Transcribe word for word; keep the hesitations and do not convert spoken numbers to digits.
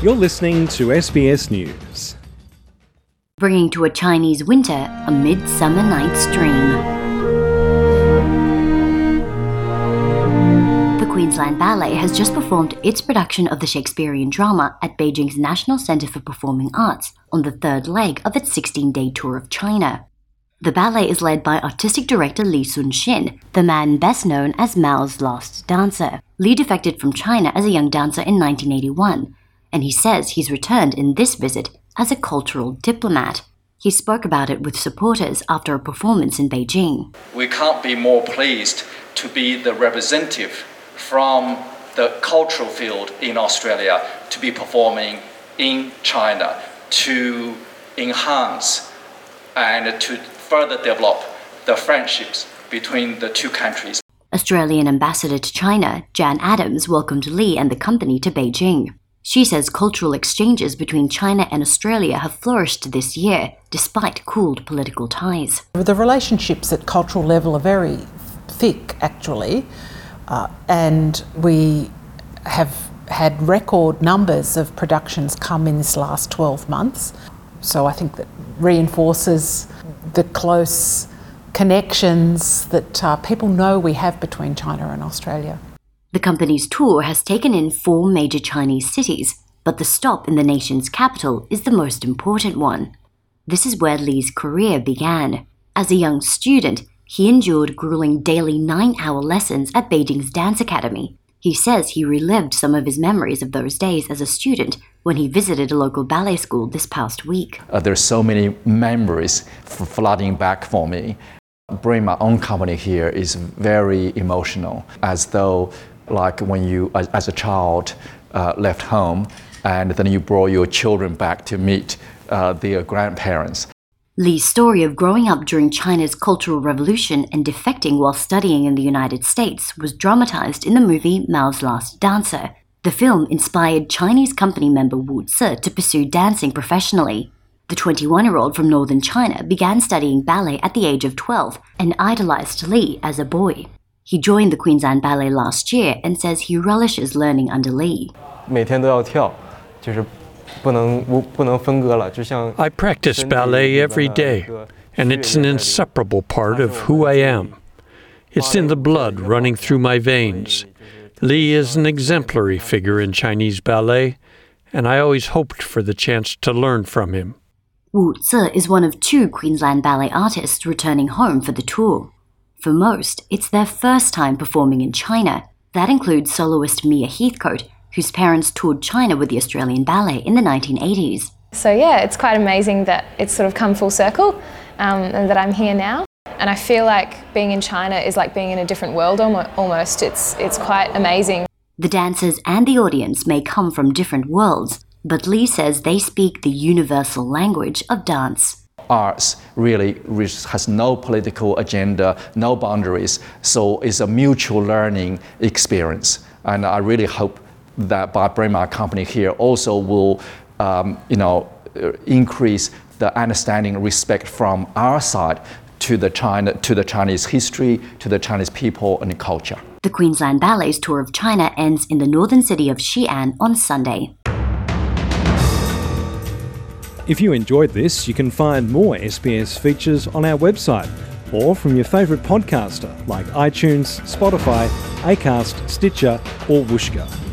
You're listening to S B S News. Bringing to a Chinese winter a Midsummer Night's Dream. The Queensland Ballet has just performed its production of the Shakespearean drama at Beijing's National Centre for Performing Arts on the third leg of its sixteen-day tour of China. The ballet is led by artistic director Li Sun-shin, the man best known as Mao's last dancer. Li defected from China as a young dancer in nineteen eighty-one, and he says he's returned in this visit as a cultural diplomat. He spoke about it with supporters after a performance in Beijing. We can't be more pleased to be the representative from the cultural field in Australia to be performing in China to enhance and to further develop the friendships between the two countries. Australian Ambassador to China, Jan Adams, welcomed Li and the company to Beijing. She says cultural exchanges between China and Australia have flourished this year, despite cooled political ties. The relationships at cultural level are very thick, actually, uh, and we have had record numbers of productions come in this last twelve months. So I think that reinforces the close connections that uh, people know we have between China and Australia. The company's tour has taken in four major Chinese cities, but the stop in the nation's capital is the most important one. This is where Li's career began. As a young student, he endured grueling daily nine-hour lessons at Beijing's Dance Academy. He says he relived some of his memories of those days as a student when he visited a local ballet school this past week. Uh, there's so many memories f- flooding back for me. Bringing my own company here is very emotional, as though like when you, as a child, uh, left home and then you brought your children back to meet uh, their grandparents. Li's story of growing up during China's Cultural Revolution and defecting while studying in the United States was dramatized in the movie Mao's Last Dancer. The film inspired Chinese company member Wu Zi to pursue dancing professionally. The twenty-one-year-old from northern China began studying ballet at the age of twelve and idolized Li as a boy. He joined the Queensland Ballet last year and says he relishes learning under Li. I practice ballet every day, and it's an inseparable part of who I am. It's in the blood running through my veins. Li is an exemplary figure in Chinese ballet, and I always hoped for the chance to learn from him. Wu Zi is one of two Queensland Ballet artists returning home for the tour. For most, it's their first time performing in China. That includes soloist Mia Heathcote, whose parents toured China with the Australian Ballet in the nineteen eighties. So yeah, it's quite amazing that it's sort of come full circle um, and that I'm here now. And I feel like being in China is like being in a different world almost. It's, it's quite amazing. The dancers and the audience may come from different worlds, but Li says they speak the universal language of dance. Arts really has no political agenda, no boundaries, so it's a mutual learning experience. And I really hope that by bringing my company here also will, um, you know, increase the understanding and respect from our side to the China, to the Chinese history, to the Chinese people and culture. The Queensland Ballet's tour of China ends in the northern city of Xi'an on Sunday. If you enjoyed this, you can find more S B S features on our website or from your favourite podcaster like iTunes, Spotify, Acast, Stitcher or Whooshkaa.